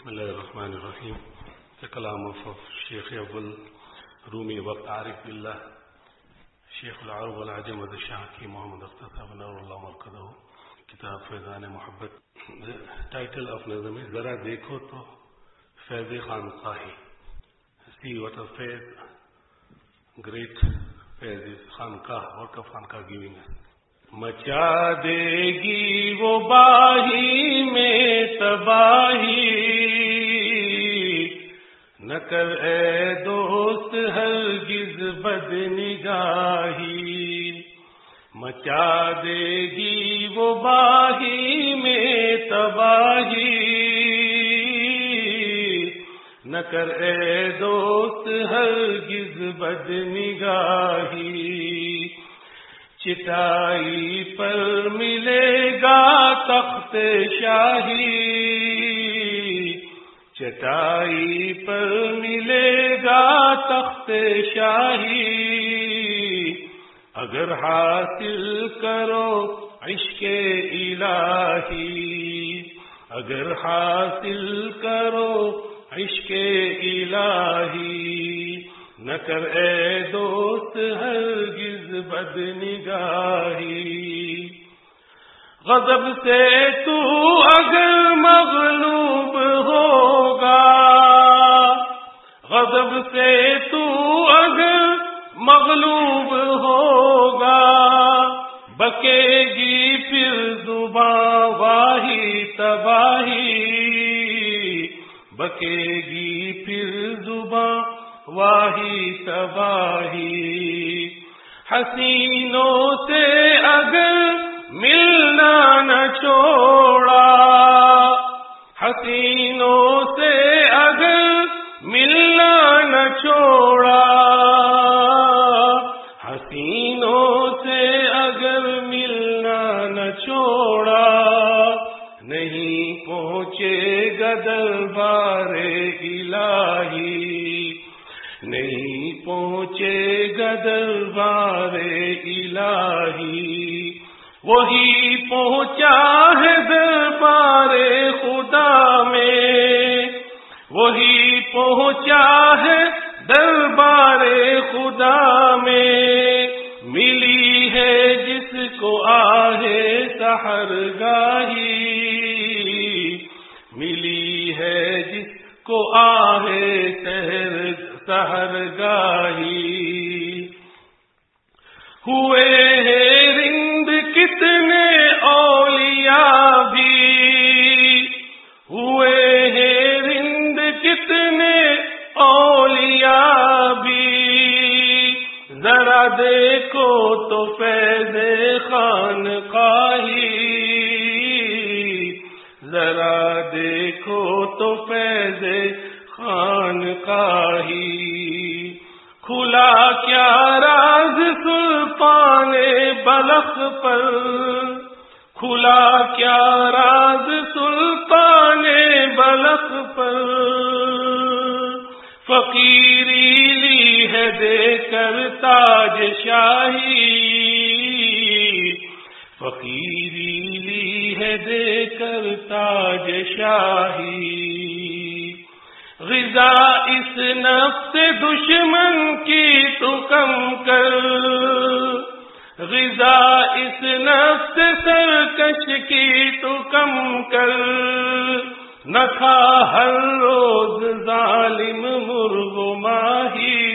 بسم الله الرحمن الرحيم. كلام الشيخ أبو الرومي وقت عارف بالله شيخ العرب والعجم الشاكي محمد اختصاب نور اللہ مرکزہ کتاب فیضان محبت. ٹائٹل آف نظم ہے ذرا دیکھو تو Faiz Khanqahi. See what are Faiz great Faiz Khanqah. What of خانقاہ گیونگ ہے. مچا دے گی وہ باہی میں تباہی نہ کر اے دوست ہرگز بد نگاہی. مچا دے گی وہ باہی میں تباہی نہ کر اے دوست ہرگز بد نگاہی. چٹائی پر ملے گا تخت شاہی چٹائی پر ملے گا تخت شاہی. اگر حاصل کرو عشق الہی اگر حاصل کرو عشق الہی نہ کر اے دوست ہرگز بد نگاہی. غضب سے تو اگر مغلوب ہوگا غضب سے تو اگر مغلوب ہوگا بکے گی پھر زباں واہی تباہی بکے گی پھر زباں واہی تباہی. حسینوں سے اگر ملنا نہ چھوڑا حسینوں سے اگر ملنا نہ چھوڑا حسینوں سے اگر ملنا نہ چھوڑا نہیں پہنچے گا دربار الہی نہیں پہنچے گا دربار الہی. وہی پہنچا ہے دربار خدا میں وہی پہنچا ہے دربار خدا میں. ملی ہے جس کو آہے سحرگاہی ملی ہے جس کو آہے سحرگاہی. ہوئے ہیں رند کتنے اولیاء بھی ہوئے ہیں رند کتنے اولیاء بھی. ذرا دیکھو تو فیض خانقاہی ذرا دیکھو تو فیض خانقاہی. کھلا کیا راز سلطان بلخ پر کھلا کیا راز سلطان بلخ پر. فقیری لی ہے دے کر تاج شاہی فقیری لی ہے دے کر تاج شاہی. غذا اس نفس دشمن کی تو کم کر غذا اس نفس سرکش کی تو کم کر. نہ کھا ہر روز ظالم مرغ ماہی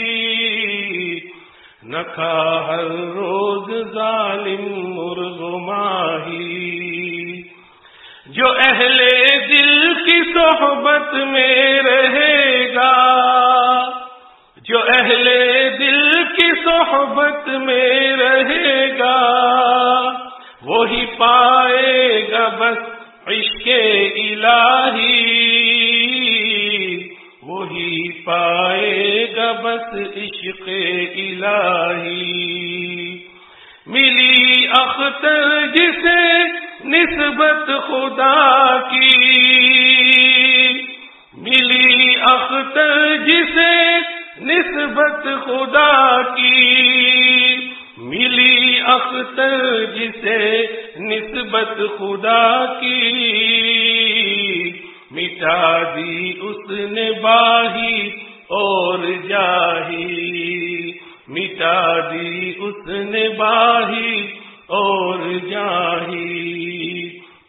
نہ کھا ہر روز ظالم مرغ ماہی. جو اہل دل کی صحبت میں رہے گا جو اہل دل کی صحبت میں رہے گا وہی پائے گا بس عشق الہی وہی پائے گا بس عشق الہی. ملی اختر جسے نسبت خدا کی ملی اختر جسے نسبت خدا کی ملی اختر جسے نسبت خدا کی मिटा दी उसने बाही और जाही, मिटा दी उसने बाही और जाही।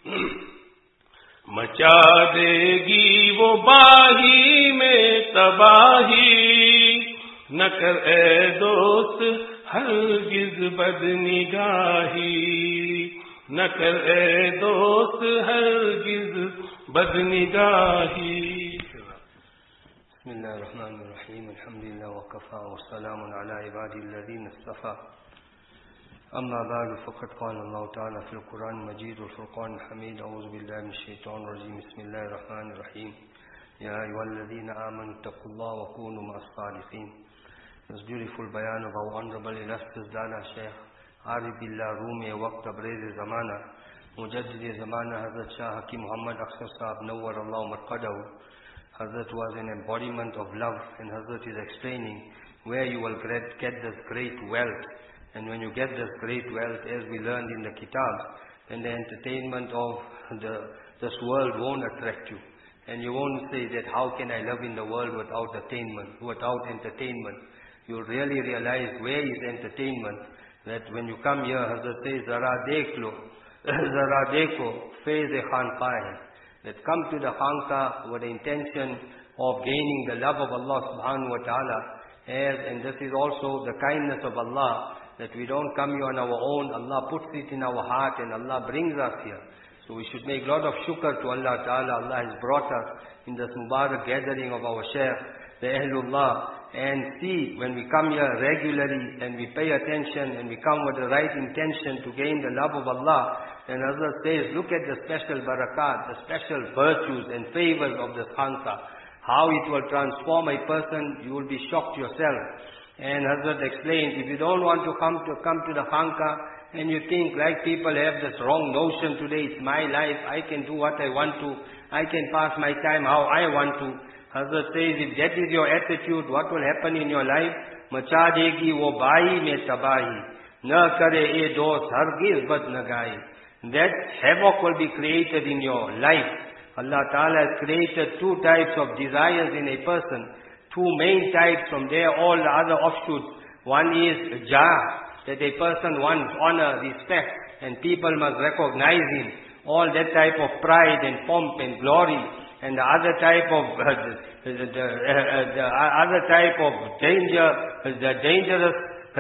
मचा देगी वो बाही में तबाही, न कर ए दोस्त हरगिज बदनिगाही, न कर ए दोस्त हरगिज बदनिगाही। बिस्मिल्लाहिर्रहमानिर्रहीम, अल्हम्दुलिल्लाह वकफ़ा वस्सलामुन अला इबादिल्लज़ीना इस्तफ़ा। अम्मा बअद, फ़क़द क़ाल अल्लाहु तआला फ़िल क़ुरआन मजीद वल फ़ुरक़ान हमीद। औज़ु बिल्लाहि मिनश शैतानिर रजीम। बिस्मिल्लाहिर्रहमानिर्रहीम। या अय्युहल्लज़ीना आमनु तक़ुल्लाह व कूनु मअस सादिक़ीन। This beautiful bayan of our honorable illustrious Dana Shaykh Arif Billah Rumi Waqt Tabriz Zamana Mujaddid Zamana Hazrat Shah Hakim Muhammad Akhtar Sahab Nawwar Allah Marqadahu. Hazrat was an embodiment of love, and Hazrat is explaining where you will get this great wealth. And when you get this great wealth, as we learned in the kitab, then the entertainment of this world won't attract you. And you won't say that how can I live in the world without entertainment. You'll really realize where is entertainment. That when you come here, Hazrat says, Zara dekho, faiz-e khanqah hai. That come to the khanqah with the intention of gaining the love of Allah subhanahu wa ta'ala. And this is also the kindness of Allah, that we don't come here on our own. Allah puts it in our heart and Allah brings us here. So we should make a lot of shukr to Allah ta'ala. Allah has brought us in this Mubarak gathering of our Shaykh, the Ahlullah. And see, when we come here regularly and we pay attention and we come with the right intention to gain the love of Allah, then Hazrat says, look at the special barakat, the special virtues and favors of this khanqah. How it will transform a person, you will be shocked yourself. And Hazrat explained, if you don't want to come to the khanqah, and you think like people have this wrong notion today, it's my life, I can do what I want to, I can pass my time how I want to. Hazrat says, if that is your attitude, what will happen in your life? Macha degi wo bahi mein tabahi, na kare e dost hargiz bad nagai. That havoc will be created in your life. Allah Ta'ala has created two types of desires in a person, two main types. From there all the other offshoots. One is jah, that a person wants honor, respect, and people must recognize him. All that type of pride and pomp and glory. And the other type of danger, the dangerous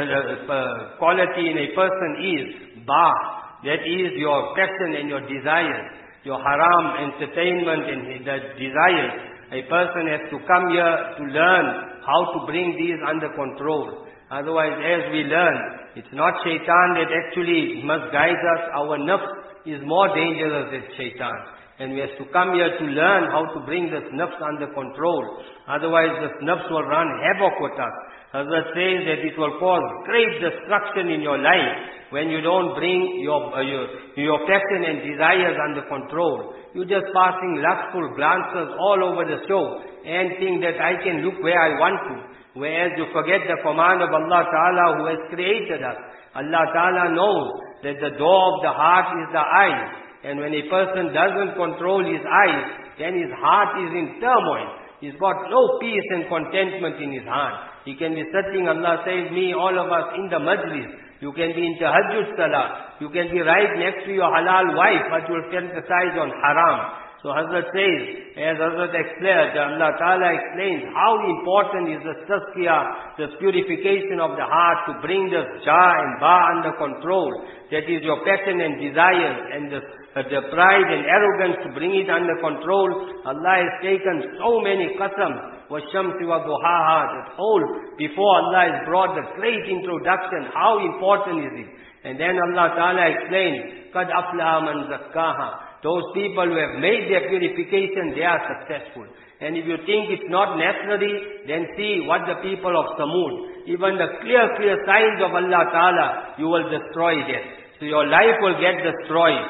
quality in a person is ba. That is your passion and your desires, your haram entertainment and the desires. A person has to come here to learn how to bring these under control. Otherwise, as we learn, it's not shaitan that actually must guide us. Our nafs is more dangerous than shaitan. And we have to come here to learn how to bring this nafs under control. Otherwise, this nafs will run havoc with us. Hazrat says that it will cause great destruction in your life when you don't bring your passion and desires under control. You're just passing lustful glances all over the show and think that I can look where I want to. Whereas you forget the command of Allah Ta'ala who has created us. Allah Ta'ala knows that the door of the heart is the eye. And when a person doesn't control his eyes, then his heart is in turmoil. He's got no peace and contentment in his heart. He can be sitting, Allah says, me, all of us in the majlis. You can be in tahajjud salah. You can be right next to your halal wife, but you will fantasize on haram. So Hazrat says, as Hazrat explained, Allah Ta'ala explains how important is the tazkiyah, the purification of the heart to bring the jah and ba under control. That is your passion and desires and the pride and arrogance to bring it under control. Allah has taken so many qasams, washamsi wa duhaha, that whole, before Allah has brought the great introduction, how important is it? And then Allah Ta'ala explains, qad aflaha man zakkaha. Those people who have made their purification, they are successful. And if you think it's not necessary, then see what the people of Samud, even the clear signs of Allah Ta'ala, you will destroy them. So your life will get destroyed.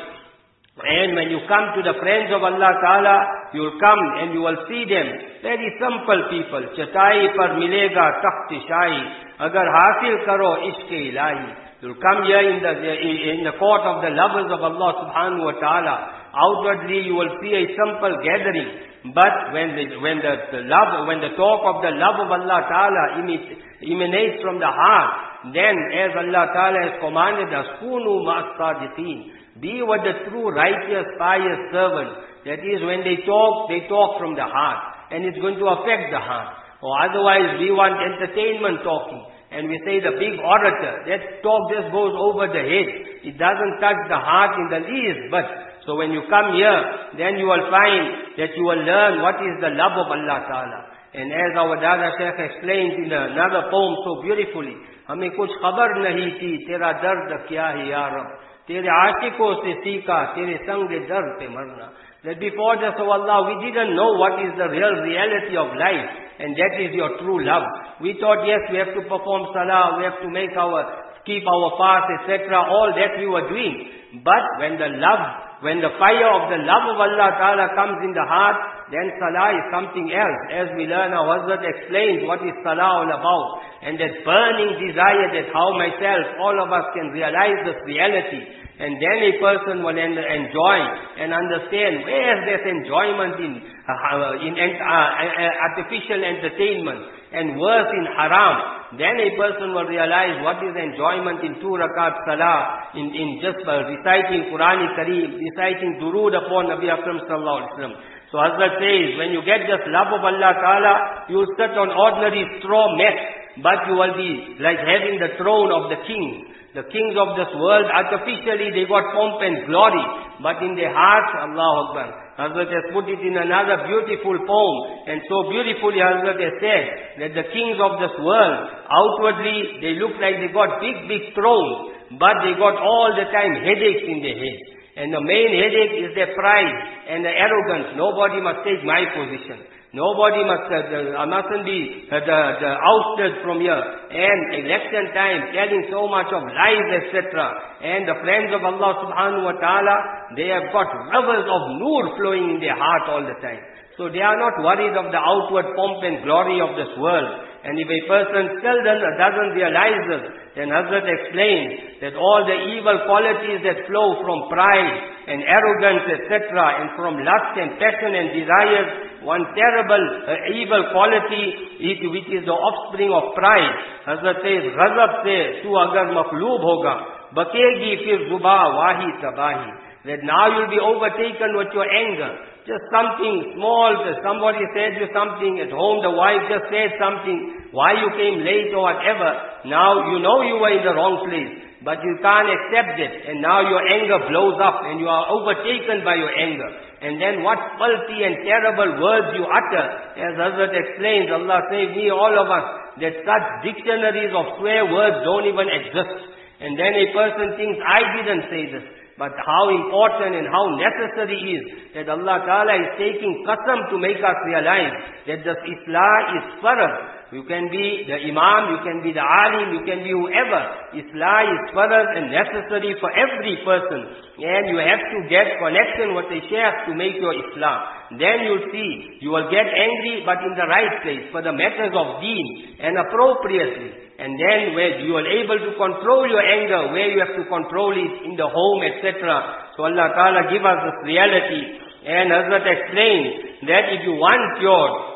And when you come to the friends of Allah Ta'ala, you will come and you will see them. Very simple people. Chatai par milega takht shahi. Agar hasil karo ishq ilahi. You will come here in the court of the lovers of Allah Subhanahu wa Ta'ala. Outwardly you will see a simple gathering, But when the talk of the love of Allah Ta'ala emanates from the heart, then as Allah Ta'ala has commanded us, Kunu ma'as sadiqeen, be with the true righteous, pious servants. That is, when they talk from the heart, and it's going to affect the heart. Or otherwise, we want entertainment talking, and we say the big orator, that talk just goes over the head. It doesn't touch the heart in the least. But so when you come here, then you will find that you will learn what is the love of Allah Ta'ala. And as our Dada Shaykh explained in another poem so beautifully, हमें कुछ खबर नहीं थी तेरा दर्द क्या है या रब, तेरे आशिकों से सीखा तेरे संग दर्द पे मरना. That before this, oh Allah, we didn't know what is the real reality of life, and that is your true love. We thought, yes, we have to perform salah, we have to keep our fast, etc. All that we were doing. But when the fire of the love of Allah Ta'ala comes in the heart, then salah is something else. As we learn, our Hazrat explains what is salah all about. And that burning desire that how myself, all of us can realize this reality. And then a person will enjoy and understand where is this enjoyment in artificial entertainment and worse in haram. Then a person will realize what is enjoyment in 2 rakat salah, in just reciting Qur'an Kareem, reciting durood upon Nabi Akram sallallahu alaihi wasallam. So Hazrat says, when you get this love of Allah Ta'ala, you will sit on ordinary straw mat, but you will be like having the throne of the king. The kings of this world, artificially they got pomp and glory, but in their hearts, Allahu Akbar. Hazrat has put it in another beautiful poem, and so beautifully Hazrat has said that the kings of this world, outwardly they look like they got big thrones, but they got all the time headaches in their head. And the main headache is their pride and the arrogance. Nobody must take my position. Nobody mustn't be ousted from here. And election time, telling so much of lies, etc. And the friends of Allah subhanahu wa ta'ala, they have got rivers of nur flowing in their heart all the time. So they are not worried of the outward pomp and glory of this world. And if a person still doesn't realize this, then Hazrat explains that all the evil qualities that flow from pride and arrogance, etc., and from lust and passion and desires, one terrible evil quality which is the offspring of pride. Hazrat says, ghazab se tu agar maqloob hoga, bakegi fir zuba wahi tabahi. That now you'll be overtaken with your anger. Just something small, somebody said you something at home, the wife just said something, why you came late or whatever. Now you know you were in the wrong place, but you can't accept it, and now your anger blows up, and you are overtaken by your anger. And then what filthy and terrible words you utter. As Hazrat explains, Allah save me, all of us, that such dictionaries of swear words don't even exist. And then a person thinks, I didn't say this. But how important and how necessary is that Allah Ta'ala is taking qasam to make us realize that this Islah is farad. You can be the Imam, you can be the Alim, you can be whoever. Islah is farad and necessary for every person. And you have to get connection with the Shaykh to make your Islam. Then you'll see, you will get angry but in the right place for the matters of deen and appropriately. And then where you are able to control your anger, where you have to control it in the home, etc. So Allah Ta'ala give us this reality. And Hazrat explained that if you want your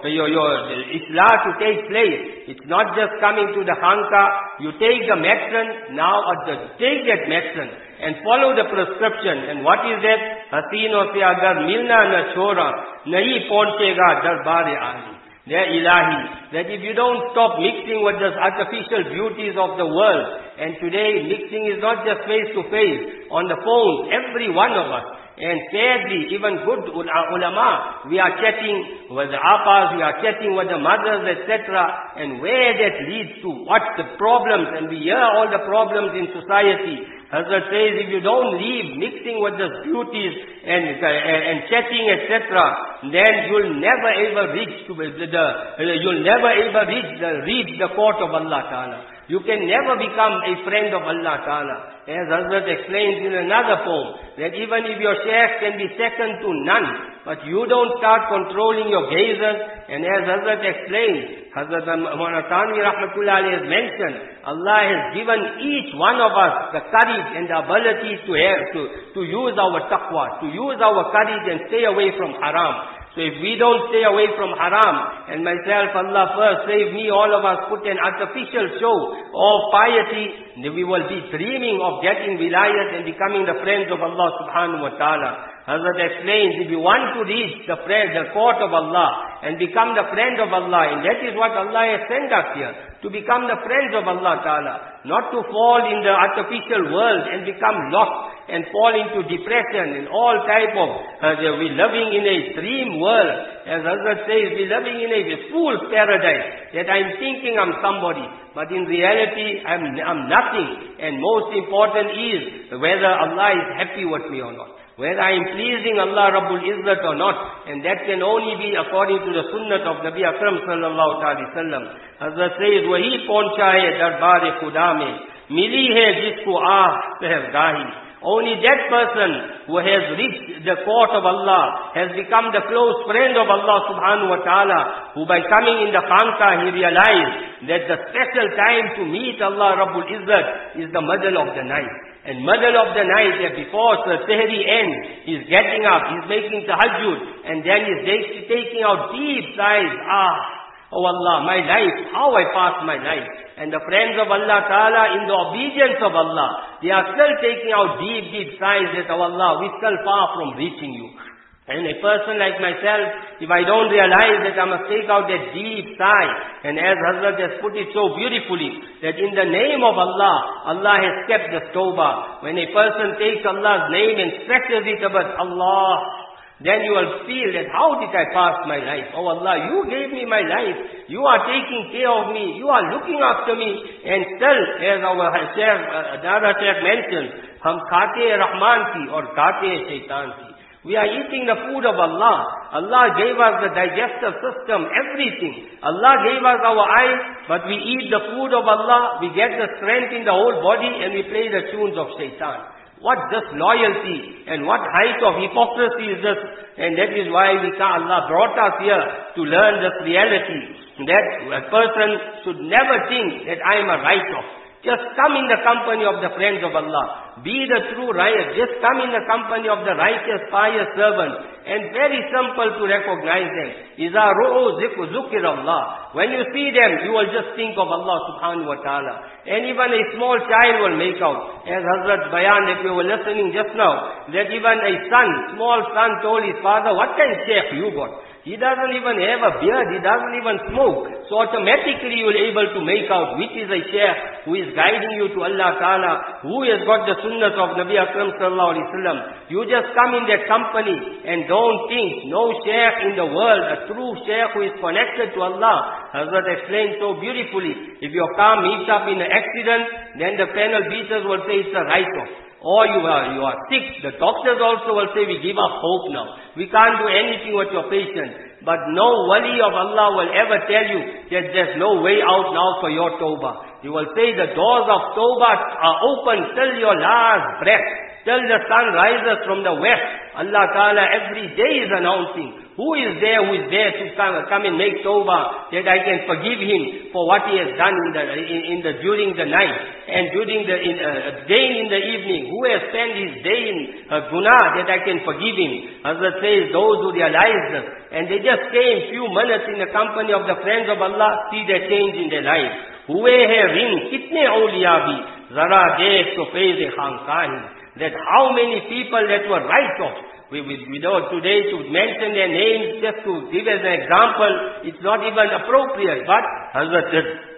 Islah to take place, it's not just coming to the Khanqa, you take the medicine, now take that medicine and follow the prescription. And what is that? Hasino se agar milna na chora, nahi pahunchega darbare aali. They're ilahi. That if you don't stop mixing with the artificial beauties of the world, and today mixing is not just face to face, on the phone, every one of us. And sadly, even good ulama, we are chatting with the appas, we are chatting with the mothers, etc. And where that leads to, what the problems, and we hear all the problems in society. Hazrat says, if you don't leave mixing with the beauties and chatting, etc., then you'll never ever reach the court of Allah Ta'ala. You can never become a friend of Allah Ta'ala. As Hazrat explains in another poem, that even if your Shaykh can be second to none, but you don't start controlling your gazers, and as Hazrat explains, Hazrat Maulana Thanvi Rahmatullah Alayhi has mentioned, Allah has given each one of us the courage and the ability to use our taqwa, to use our courage and stay away from haram. So if we don't stay away from haram, and myself, Allah first, save me, all of us put an artificial show of piety, we will be dreaming of getting wilayat and becoming the friends of Allah subhanahu wa ta'ala. Hazrat explains, if you want to reach the court of Allah and become the friend of Allah, and that is what Allah has sent us here, to become the friends of Allah Ta'ala, not to fall in the artificial world and become lost and fall into depression and all type of, we're living in a dream world. As Hazrat says, we're living in a fool's paradise, that I'm thinking I'm somebody, but in reality I'm nothing. And most important is whether Allah is happy with me or not, whether I am pleasing Allah Rabbul Izzat or not, and that can only be according to the sunnah of Nabi Akram sallallahu alaihi wasallam. Hazrat says, wahi pahuncha hai darbare khuda mein, mili hai jisko aah sehergahi. Only that person who has reached the court of Allah has become the close friend of Allah subhanahu wa ta'ala, who by coming in the khanqah he realized that the special time to meet Allah Rabbul Izzat is the middle of the night. And middle of the night, before Sahri ends, he's getting up, he's making tahajjud, and then he's taking out deep sighs. Oh Allah, my life, how I passed my life. And the friends of Allah Ta'ala, in the obedience of Allah, they are still taking out deep, deep sighs that, oh Allah, we're still far from reaching you. And a person like myself, if I don't realize that I must take out that deep sigh, and as Hazrat has put it so beautifully, that in the name of Allah, Allah has kept the tawbah. When a person takes Allah's name and stretches it about Allah, then you will feel that how did I pass my life? Oh Allah, you gave me my life. You are taking care of me. You are looking after me. And still, as our Shaykh, Dada Shaykh mentioned, hum khate Rahman thi or khate Shaitan thi. We are eating the food of Allah. Allah gave us the digestive system, everything. Allah gave us our eyes, but we eat the food of Allah. We get the strength in the whole body and we play the tunes of Shaitan. What disloyalty and what height of hypocrisy is this? And that is why Allah brought us here to learn this reality. That a person should never think that I am a write-off. Just come in the company of the friends of Allah. Be the true righteous. Just come in the company of the righteous, pious servants. And very simple to recognize them. إِذَا رُؤُوا ذِكْرَ اللَّهِ. When you see them, you will just think of Allah subhanahu wa ta'ala. And even a small child will make out. As Hazrat Bayan that we were listening just now, that even a small son told his father, what kind of sheikh you got? He doesn't even have a beard, he doesn't even smoke. So automatically you will be able to make out which is a sheikh who is guiding you to Allah Ta'ala, who has got the sunnah of Nabi Akram sallallahu alaihi wasallam. You just come in that company and don't think no sheikh in the world, a true sheikh who is connected to Allah. Hazrat explained so beautifully, if your car meets up in an accident, then the panel beaters will say it's a write-off. Or you are sick. The doctors also will say, we give up hope now. We can't do anything with your patient. But no wali of Allah will ever tell you that there's no way out now for your tawbah. He will say the doors of tawbah are open till your last breath, till the sun rises from the west. Allah Ta'ala every day is announcing, who is there to come and make tawbah, that I can forgive him for what he has done during the night and during the day in the evening. Who has spent his day in guna, that I can forgive him. Hazrat says, those who realize this, and they just came few minutes in the company of the friends of Allah, see the change in their life. Hue hai rin kitne awliya bhi, zara dekh to faiz khanqahi. That how many people that were right off. We know today to mention their names, just to give as an example, it's not even appropriate. But Hazrat,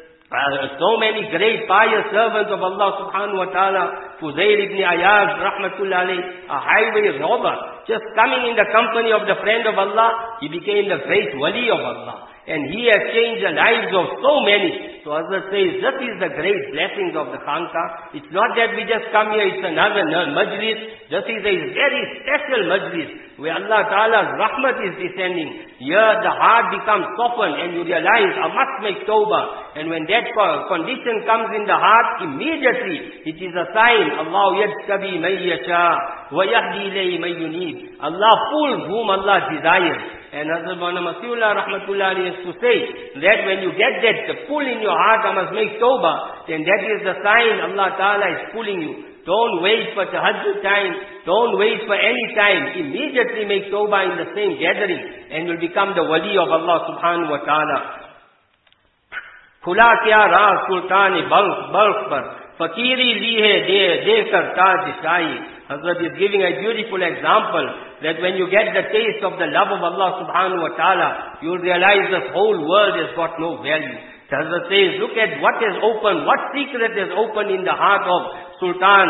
so many great pious servants of Allah subhanahu wa ta'ala, Fuzail ibn Ayaz, rahmatullah alayh, a highway robber, just coming in the company of the friend of Allah, he became the great wali of Allah. And he has changed the lives of so many. So Hazrat says, this is the great blessings of the khanqah. It's not that we just come here, it's another majlis. This is a very special majlis, where Allah Ta'ala's rahmat is descending. Here the heart becomes softened and you realize, I must make tawbah. And when that condition comes in the heart, immediately it is a sign, Allah yajtabi man yasha, wa yahdi ilayhi man yunib. Allah pulls whom Allah desires. And Hazrat Maulana Masihullah rahmatullah alayhi used to say that when you get that pull in your heart, I must make tawbah, then that is the sign Allah Ta'ala is pulling you. Don't wait for tahajjud time. Don't wait for any time. Immediately make tawbah in the same gathering and will become the wali of Allah subhanahu wa ta'ala. Khula kya raaz sultan balkh par. Fakiri lihe dekar taj shahi. Hazrat is giving a beautiful example that when you get the taste of the love of Allah subhanahu wa ta'ala, you will realize this whole world has got no value. Hazrat says, look at what is open, what secret is open in the heart of Sultan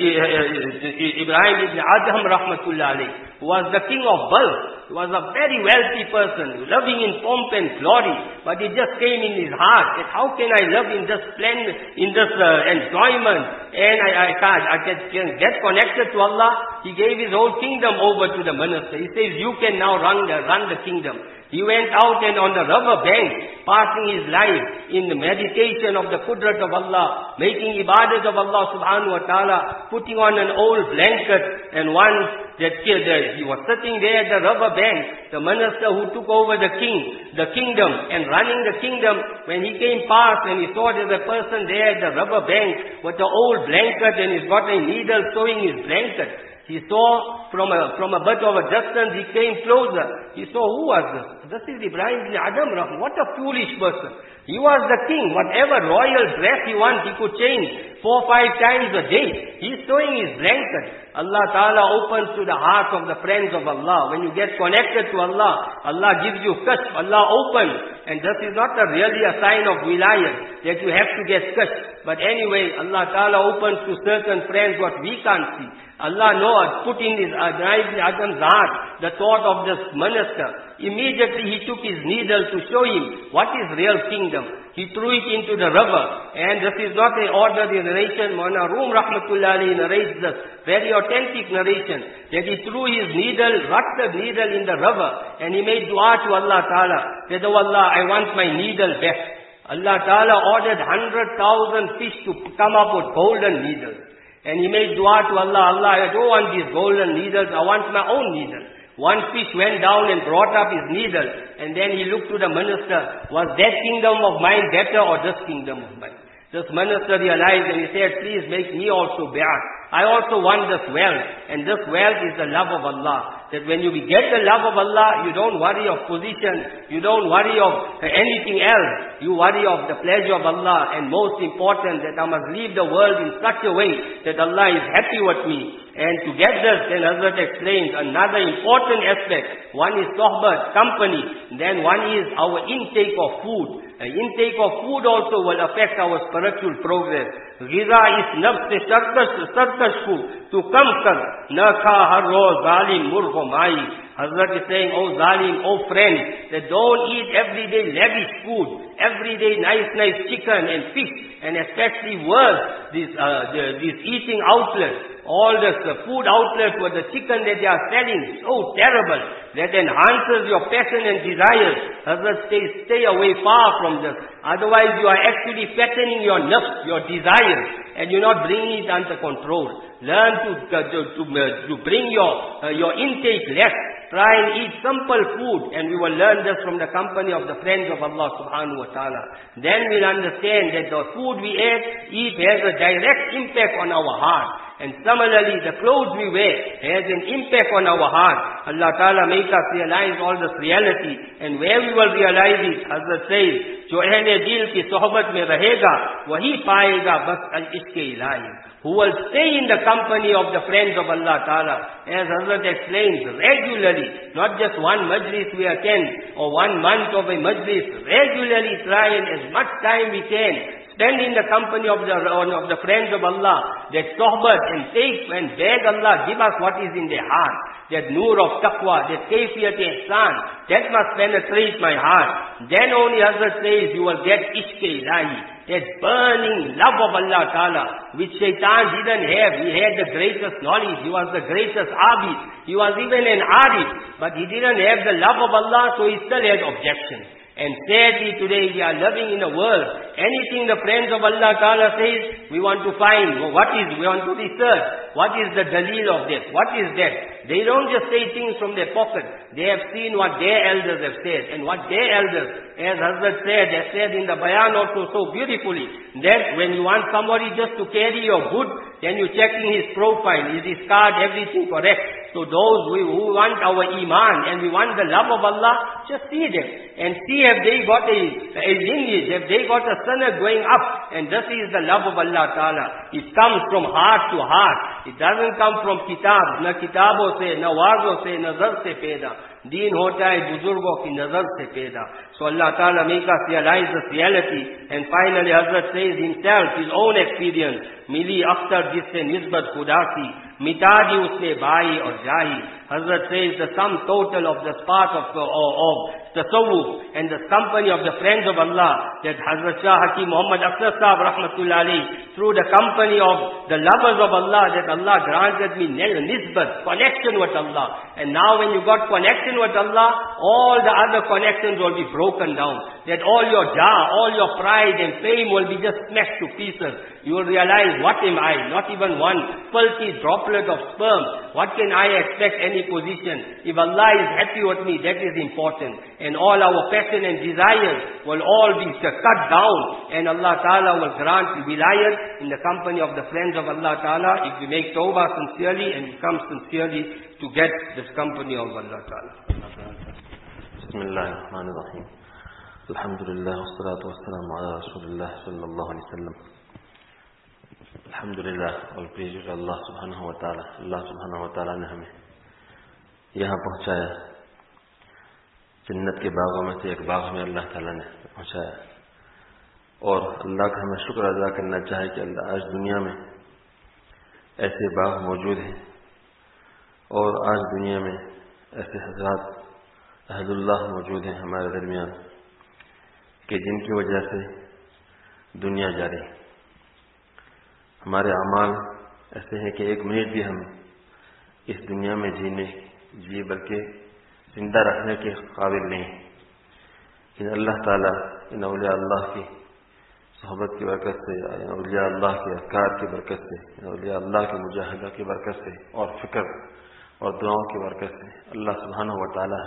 Ibrahim ibn Adham rahmatullah alayh, who was the king of Balkh. He was a very wealthy person, loving in pomp and glory, but it just came in his heart that how can I love in this splendor, in this enjoyment, and I can get connected to Allah. He gave his whole kingdom over to the minister. He says, you can now run the kingdom. He went out and on the river bank, passing his life in the meditation of the qudrat of Allah, making ibadat of Allah subhanahu wa ta'ala, putting on an old blanket, and once that he was sitting there at the river bank, the minister who took over the kingdom and running the kingdom, when he came past and he saw there's a person there at the river bank with an old blanket and he's got a needle sewing his blanket. He saw from a bit of a distance, he came closer. He saw, who was this? This is Ibrahim ibn Adham. What a foolish person. He was the king. Whatever royal dress he wants, he could change 4 or 5 times a day. He's sewing his blanket. Allah Ta'ala opens to the hearts of the friends of Allah. When you get connected to Allah, Allah gives you kashf. Allah opens. And this is not really a sign of wilayat, that you have to get kashf. But anyway, Allah Ta'ala opens to certain friends what we can't see. Allah knows, put in his Adam's heart the thought of this minister. Immediately he took his needle to show him what is real kingdom. He threw it into the river. And this is not an ordinary narration. Maulana Rum rahmatullah alayhi narrates this very authentic narration, that he threw his needle, rusted needle in the river, and he made dua to Allah Ta'ala, that, oh Allah, I want my needle back. Allah Ta'ala ordered 100,000 fish to come up with golden needles. And he made dua to Allah, Allah, I don't want these golden needles, I want my own needle. One fish went down and brought up his needle, and then he looked to the minister, was that kingdom of mine better or this kingdom of mine? This minister realized and he said, please make me also bai'at. I also want this wealth, and this wealth is the love of Allah. That when you get the love of Allah, you don't worry of position, you don't worry of anything else. You worry of the pleasure of Allah, and most important, that I must leave the world in such a way that Allah is happy with me. And to get this, then Hazrat explains another important aspect. One is sohbat, company. Then one is our intake of food. The intake of food also will affect our spiritual progress. Ghiza is nafs se sarkash to kam kar, na kha har roz zalim murgho mai. Hazrat is saying, oh zalim, oh friend, that don't eat everyday lavish food, everyday nice chicken and fish, and especially worse, these eating outlets. All the food outlets with the chicken that they are selling, so terrible, that enhances your passion and desires. Hazrat says, stay away far from this. Otherwise you are actually fattening your nafs, your desires, and you're not bringing it under control. Learn to bring your intake less. Try and eat simple food, and we will learn this from the company of the friends of Allah subhanahu wa ta'ala. Then we'll understand that the food we eat has a direct impact on our heart. And similarly, the clothes we wear has an impact on our heart. Allah Ta'ala make us realize all this reality. And where we will realize it, Hazrat says, jo ahle dil ki sohbat mein rahega, wahi paega bas al-ishke ilahi. Who will stay in the company of the friends of Allah Ta'ala. As Hazrat explains, regularly, not just one majlis we attend, or 1 month of a majlis, regularly try and as much time we can, spend in the company of the friends of Allah, that sohbat, and take and beg Allah, give us what is in their heart, that nur of taqwa, that kayfiyat ihsan, that must penetrate my heart. Then only Hazrat says you will get ishq ilahi, that burning love of Allah Ta'ala, which Shaitan didn't have. He had the greatest knowledge, he was the greatest abid, he was even an arif, but he didn't have the love of Allah, so he still had objections. And sadly today we are living in a world, anything the friends of Allah Ta'ala says, we want to find, we want to research, what is the dalil of this, what is that? They don't just say things from their pocket. They have seen what their elders have said, and what their elders, as Hazrat said in the bayan also so beautifully, that when you want somebody just to carry your goods, then you're checking his profile, is his card, everything correct. So those who want our iman and we want the love of Allah, just see them and see if they got a lineage, if they got a sunnah going up, and this is the love of Allah Ta'ala. It comes from heart to heart. It doesn't come from kitab. Na kitabo se, na wazo se, nazar se paida. Deen hota hai buzurgo ki nazar se paida. So Allah Ta'ala make us realize this reality. And finally Hazrat says himself, his own experience, Mili akhtar jisse nisbat khuda ki, mita di usne bhai aur jahi. Hazrat says the sum total of the spark of tasawwuf and the company of the friends of Allah, that Hazrat Shah Hakim Muhammad Akhtar Sahab Rahmatullah Alayhi, through the company of the lovers of Allah, that Allah granted me nisbat, connection with Allah. And now when you got connection with Allah, all the other connections will be broken down. That all your all your pride and fame will be just smashed to pieces. You will realize, what am I? Not even one filthy droplet of sperm. What can I expect any position? If Allah is happy with me, that is important. And all our passion and desires will all be cut down. And Allah Ta'ala will grant wilayat in the company of the friends of Allah Ta'ala, if we make tawbah sincerely and we come sincerely to get this company of Allah Ta'ala. Bismillahirrahmanirrahim. Alhamdulillah, wassalatu wassalamu ala Rasulullah sallallahu alaihi wasallam. Alhamdulillah, all praise to Allah subhanahu wa ta'ala. Allah subhanahu wa ta'ala ने हमें यहाँ पहुँचाया, जन्नत के बागों में से एक बाग में अल्लाह ताला ने पहुँचाया, और अल्लाह का हमें शुक्र अदा करना चाहिए कि अल्लाह आज दुनिया में ऐसे बाग मौजूद हैं, और आज दुनिया में ऐसे हज़रात अहलुल्लाह मौजूद हैं हमारे दरमियान, कि जिनकी वजह से दुनिया जारी। हमारे अमाल ऐसे हैं कि एक मिनट भी हम इस दुनिया में जिए बल्कि जिंदा रखने के काबिल नहीं। इन अल्लाह ताला, इन औलिया अल्लाह की सोहबत की बरकत से, इन औलिया अल्लाह के अज़कार की बरकत से, इन औलिया अल्लाह की मुजाहिदा की बरकत से और फिक्र और दुआओं की बरकत से अल्लाह सुब्हानहू व तआला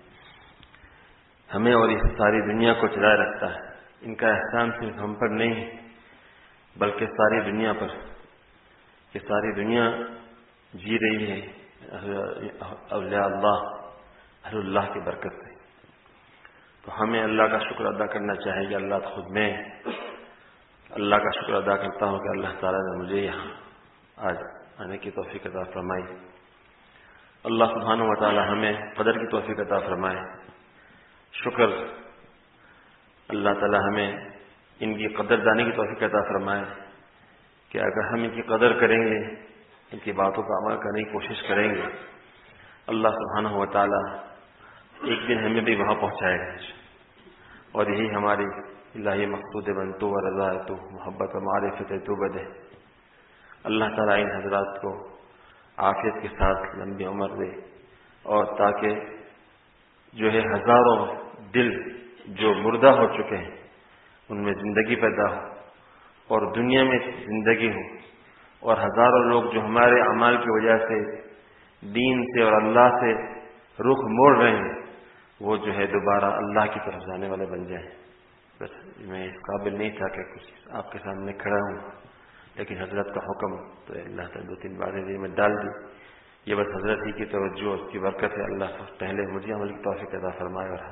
हमें और इस सारी दुनिया को चलाए रखता है। इनका एहसान सिर्फ हम पर नहीं बल्कि सारी दुनिया पर, कि सारी दुनिया जी रही है औलिया अल्लाह अहलुल्लाह की बरकत से। तो हमें अल्लाह का शुक्र अदा करना चाहिए। अल्लाह खुद में अल्लाह का शुक्र अदा करता हूँ कि अल्लाह ताला ने मुझे यहाँ आज आने की तौफीक अता फरमाई। अल्लाह सुब्हानहू व तआला हमें कदर की तौफीक अता फरमाए। शुक्र अल्लाह ताला हमें इनकी कदरदानी की तौफीक अता फरमाए कि अगर हम इनकी कदर करेंगे, इनकी बातों पर अमल करने की कोशिश करेंगे, अल्लाह सुब्हानहू व तआला एक दिन हमें भी वहाँ पहुँचाएगा। और यही हमारी इलाही मकसूद बनतु व रज़ायतु मोहब्बत व मारिफत तु बदे। अल्लाह ताला इन हजरात को आफियत के साथ लंबी उम्र दे, और ताकि जो है हजारों दिल जो मुर्दा हो चुके हैं उनमें जिंदगी पैदा हो, और दुनिया में जिंदगी हो, और हजारों लोग जो हमारे अमाल की वजह से दीन से और अल्लाह से रुख मोड़ रहे हैं, वो जो है दोबारा अल्लाह की तरफ जाने वाले बन जाएं। बस मैं इस काबिल नहीं था कि कुछ आपके सामने खड़ा हूँ, लेकिन हजरत का हुक्म तो अल्लाह ताला दो तीन बातें दिल में डाल दी। ये बस हजरत ही की तवज्जो, उसकी बरकत है। अल्लाह पहले मुझे अमल की तौफीक अता फरमाए और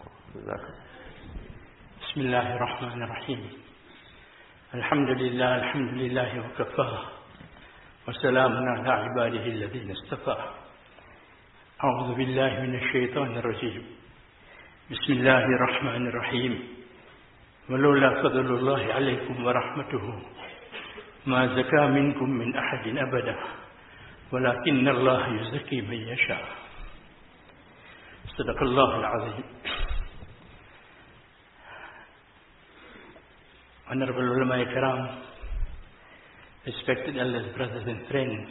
बिस्मिल्लाहिर्रहमानिर्रहीम। अल्हम्दुलिल्लाह अल्हम्दुलिल्लाह व कफ़ा व सलामुन अला इबादिही अल्लज़ीना इस्तफ़ा। अऊज़ु बिल्लाहि मिनश शैतानिर रजीम। बिस्मिल्लाहिर्रहमानिर्रहीम। वलौला फ़ज़लुल्लाहि अलैकुम व रहमतुहु मा ज़का मिनकुम मिन अहदिन अबदा वलाकिन्न अल्लाह युज़क्की मन यशा। सदक़ल्लाहुल अज़ीम। Honorable ulama kiram, respected elders, brothers and friends,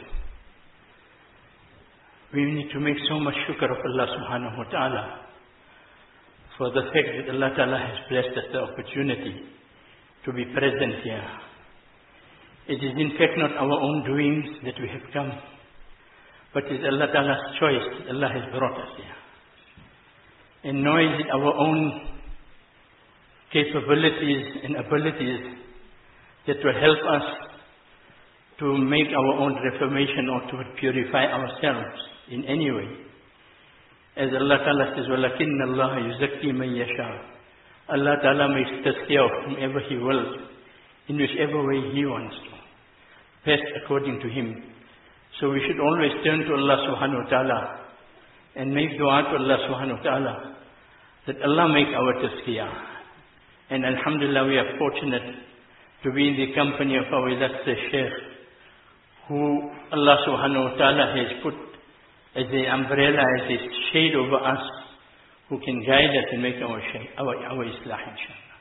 we need to make so much shukr of Allah subhanahu wa ta'ala for the fact that Allah Ta'ala has blessed us the opportunity to be present here. It is in fact not our own doings that we have come, but it is Allah Ta'ala's choice. Allah has brought us here. And nor is it our own capabilities and abilities that will help us to make our own reformation or to purify ourselves in any way. As Allah Ta'ala says, وَلَكِنَّ اللَّهَ يُزَكِّي مَنْ يَشَاءُ. Allah Ta'ala makes tazkiyah of whomever He wills, in whichever way He wants to, best according to Him. So we should always turn to Allah Subhanahu Wa Ta'ala and make dua to Allah Subhanahu Wa Ta'ala that Allah make our tazkiyah. And alhamdulillah, we are fortunate to be in the company of our illustrious Shaykh, who Allah Subhanahu Wa Ta'ala has put as an umbrella, as a shade over us, who can guide us and make our islah, inshallah.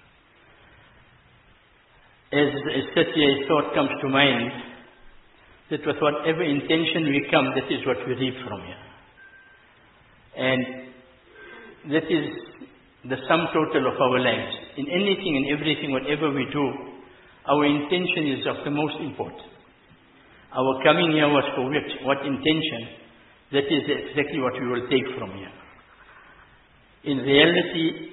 As such a thought comes to mind, that with whatever intention we come, that is what we reap from here. And that is the sum total of our lives. In anything and everything, whatever we do, our intention is of the most important. Our coming here was for which? What intention? That is exactly what we will take from here. In reality,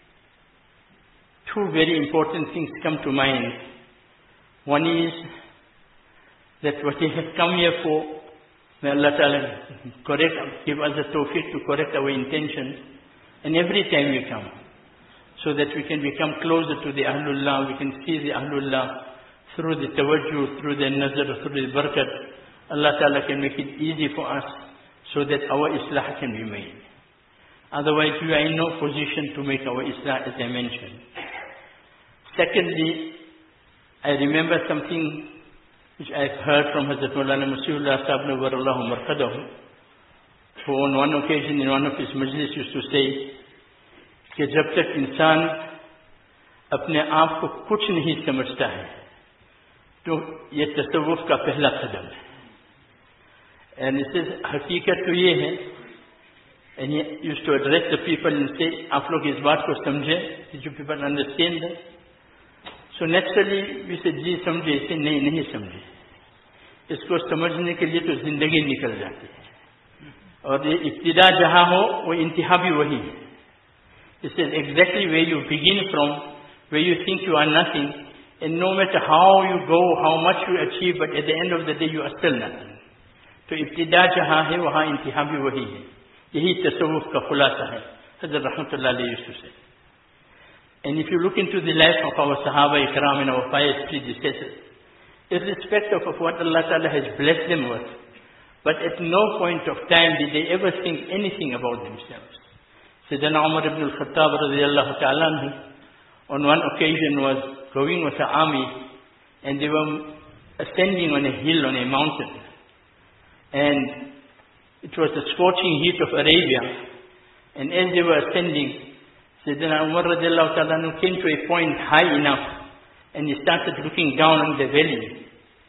two very important things come to mind. One is that what we have come here for, may Allah Ta'ala give us the tawfiq to correct our intentions, and every time we come, so that we can become closer to the Ahlullah, we can see the Ahlullah through the tawajjuh, through the nazar, through the barakat. Allah Ta'ala can make it easy for us, so that our islah can be made. Otherwise, we are in no position to make our islah, as I mentioned. Secondly, I remember something which I've heard from Hazrat Maulana Musiullah Sahib Nawwarallahu Marqadahu, who on one occasion in one of his majlis used to say, कि जब तक इंसान अपने आप को कुछ नहीं समझता है, तो ये तसव्वुफ का पहला कदम है. And it says, हकीकत तो ये है, and he used to address the people and say, आप लोग इस बात को समझे, did you people understand that? So naturally we said, जी समझे, इसे नहीं समझे. इसको समझने के लिए तो जिंदगी निकल जाती है. और ये इब्तिदा जहाँ हो, वो इंतहा भी वही है. It says exactly where you begin from, where you think you are nothing, and no matter how you go, how much you achieve, but at the end of the day you are still nothing. तो इब्तिदा जहाँ है वहाँ इंतहा भी वही है. यही तसव्वुफ का खुलासा है. Hazrat Rahmatullah Alayhi used to say. And if you look into the life of our Sahaba Ikram and our pious predecessors, irrespective of what Allah Ta'ala has blessed them with, but at no point of time did they ever think anything about themselves. Sayyidina Umar ibn al-Khattab radiyallahu ta'ala anhu, on one occasion was going with the army, and they were ascending on a hill, on a mountain. And it was the scorching heat of Arabia. And as they were ascending, Sayyidina Umar radiallahu ta'ala anhu came to a point high enough, and he started looking down on the valley.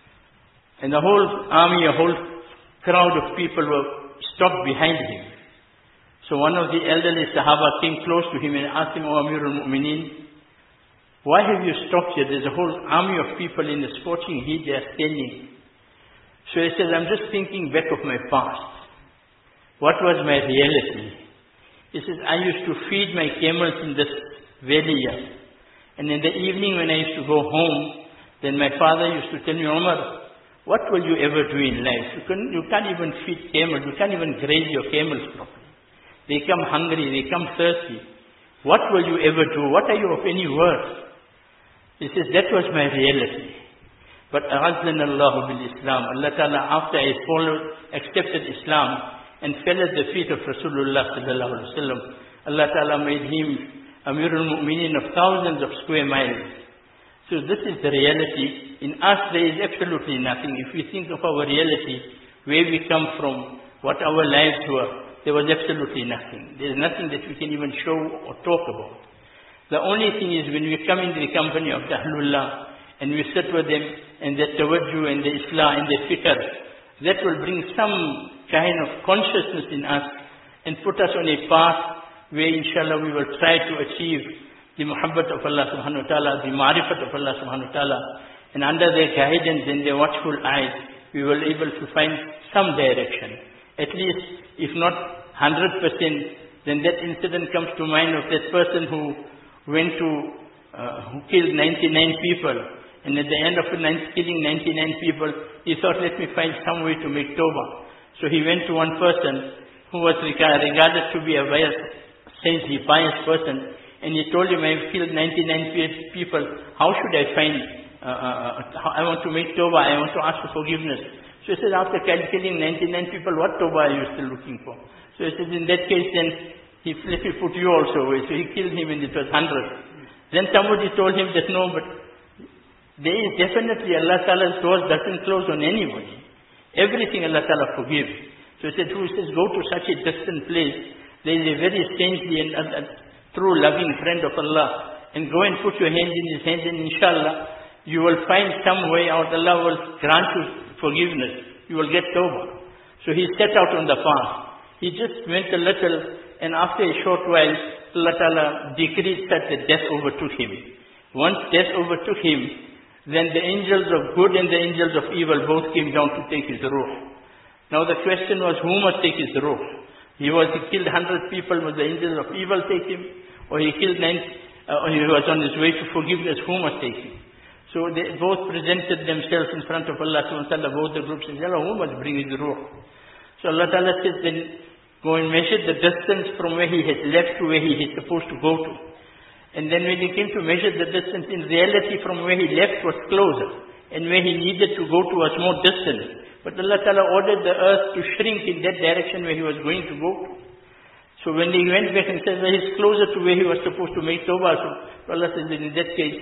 And the whole army, a whole crowd of people were stopped behind him. So one of the elderly Sahaba came close to him and asked him, O Amir al-Mu'mineen, why have you stopped here? There's a whole army of people in the scorching heat, they are standing. So he says, I'm just thinking back of my past. What was my reality? He says, I used to feed my camels in this valley here. And in the evening when I used to go home, then my father used to tell me, Umar, what will you ever do in life? You can't even feed camels. You can't even graze your camels properly. They come hungry. They come thirsty. What will you ever do? What are you of any worth? He says, that was my reality. But أَعَزَّنَا اللَّهُ بِالْإِسْلَامِ. Allah Ta'ala, after I accepted Islam and fell at the feet of Rasulullah sallallahu alaihi wasallam, Allah Ta'ala made him Amir al-Mu'mineen of thousands of square miles. So this is the reality. In us there is absolutely nothing. If we think of our reality, where we come from, what our lives were, there was absolutely nothing. There is nothing that we can even show or talk about. The only thing is when we come into the company of the Ahlullah and we sit with them and the tawajjuh and the islah and the fikr, that will bring some kind of consciousness in us and put us on a path where inshallah we will try to achieve the muhabbat of Allah subhanahu wa ta'ala, the ma'rifat of Allah subhanahu wa ta'ala, and under their guidance and their watchful eyes, we will able to find some direction. At least, if not 100%, then that incident comes to mind of that person who went to, who killed 99 people, and at the end of killing 99 people, he thought, let me find some way to make tawbah. So he went to one person who was regarded to be a pious person, and he told him, I have killed 99 people, how should I find, I want to make tawbah, I want to ask for forgiveness. So he said, after killing 99 people, what tawbah are you still looking for? So he said, in that case then, let me put you also away. So he killed him and it was 100. Then somebody told him that no, but there is definitely Allah Ta'ala's doors doesn't close on anybody. Everything Allah Ta'ala forgives. So he said, who says, go to such a distant place, there is a very saintly and true loving friend of Allah, and go and put your hand in his hand, and inshallah, you will find some way out. Allah will grant you forgiveness. You will get tawbah. So he set out on the path. He just went a little, and after a short while, Allah Ta'ala decreed that the death overtook him. Once death overtook him, then the angels of good and the angels of evil both came down to take his ruh. Now the question was, who must take his ruh? He killed 100 people, must the angels of evil take him? Or he killed 9, or he was on his way to forgiveness, who must take him? So they both presented themselves in front of Allah subhanahu wa ta'ala, both the groups, and said, who must bring his ruh? So Allah Ta'ala says, then go and measure the distance from where he has left to where he is supposed to go to. And then when he came to measure the distance, in reality from where he left was closer, and where he needed to go to was more distant. But Allah Ta'ala ordered the earth to shrink in that direction where he was going to go to. So when he went back and said, well, he's closer to where he was supposed to make tawbah, so Allah says, in that case,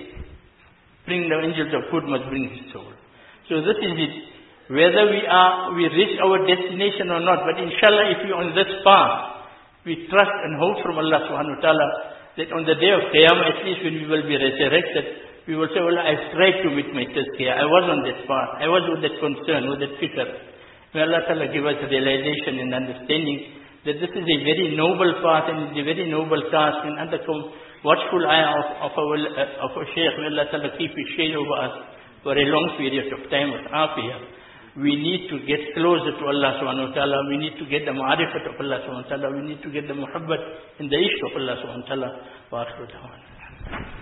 bring the angels of good must bring his soul. So this is it. Whether we reach our destination or not, but inshallah if we are on this path, we trust and hope from Allah subhanahu wa ta'ala that on the day of Qiyamah, at least when we will be resurrected, we will say, well, I've tried to meet my tazkiyah. I was on that path. I was with that concern, with that fikr. May Allah Ta'ala give us realization and understanding that this is a very noble path and it's a very noble task, and under watchful eye of our Shaykh, may Allah Ta'ala keep his shade over us for a long period of time with afiyah. We need to get closer to Allah subhanahu wa ta'ala. We need to get the ma'rifat of Allah subhanahu wa ta'ala. We need to get the muhabbat and the ishq of Allah subhanahu wa ta'ala. Wa akhiru da'wana.